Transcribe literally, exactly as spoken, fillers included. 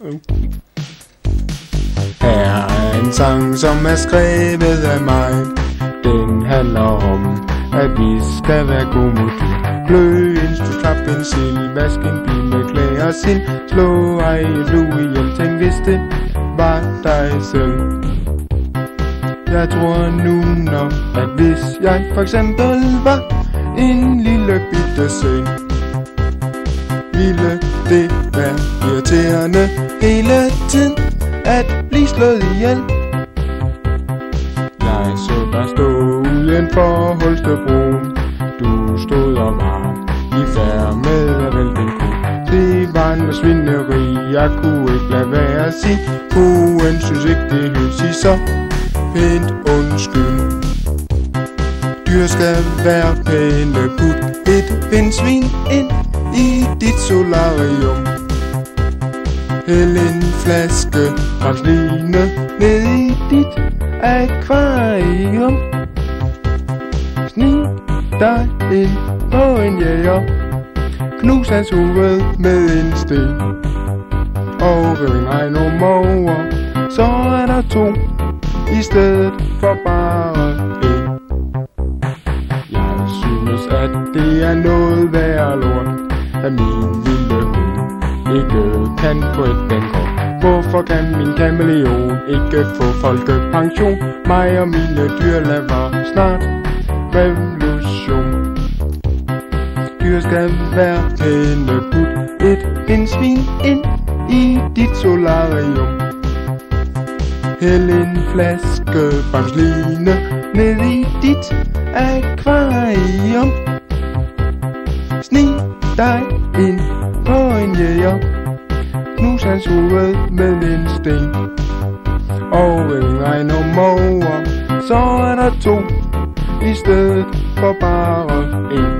Her er en sang, som er skrevet af mig. Den handler om, at vi skal være gode mod dyr. Blø en stus, klap en sild, vask en bil med klæder og sind. Slå ej et lue ihjel, tænk hvis det var dig selv. Jeg tror nu nok, at hvis jeg for eksempel var en lille bitte søn, ville det være irriterende hele tiden at blive slået ihjel. Jeg så dig stå uden for Holstebroen. Du stod og var i færd med at vælte en ko. Det var noget svineri, jeg kunne ikke lade være at sige. Koen synes ikke det hører sig så pænt undskyld. Dyr skal være pæne, put et pindsvin ind i dit solarium. Hæld en flaske rapsline ned i dit akvarium. Snig dig ind på en jæger. Knus hans hoved med en sten. Og riv en regnorm over, så er der to i stedet for bare en. Jeg synes at det er noget værre lort, at min lille hund ikke kan få et dankort. Hvorfor kan min kameleon ikke få folkepension? Mig og mine dyr laver snart revolution. Dyr skal være pæne, put et pindsvin ind i dit solarium. Hæld en flaske bamsline ned i dit akvarium. Snig dig ind på en jæger. Knus hans hoved med en sten. Og en regnorm over, så er der to i stedet for bare en.